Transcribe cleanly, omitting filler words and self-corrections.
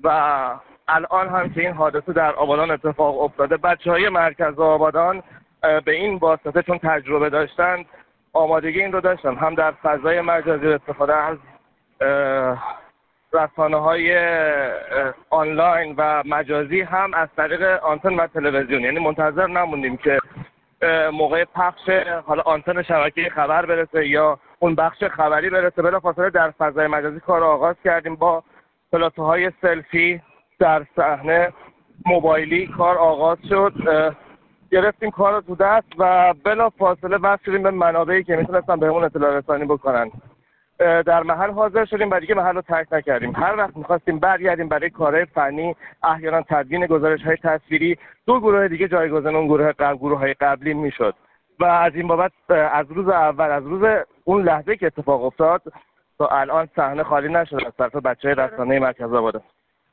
و الان هم که این حادثه در آبادان اتفاق افتاده، بچه‌های مرکز آبادان به این واسطه چون تجربه داشتن آمادگی این رو داشتن، هم در فضای مجازی استفاده از رسانه‌های آنلاین و مجازی، هم از طریق آنتن و تلویزیون. یعنی منتظر نموندیم که موقع پخش حالا آنتن شبکه خبر برسه یا اون بخش خبری برسه، بلافاصله در فضای مجازی کار آغاز کردیم. با پلاتوهای سلفی در صحنه موبایلی کار آغاز شد، گرفتیم کار رو تو دست و بلافاصله وصل شدیم به منابعی که میتونستن بهمون اطلاع رسانی بکنن. در محل حاضر شدیم و دیگه محل رو ترک نکردیم. هر وقت می‌خواستیم برگردیم برای کارهای فنی، احیانا تدوین گزارش‌های تصویری، دو گروه دیگه جایگزین اون گروه‌های قبلی میشد و از این بابت از روز اول، از روز اون لحظه که اتفاق افتاد تا الان صحنه خالی نشده از طرف بچه‌های رسانه مرکز آبادان.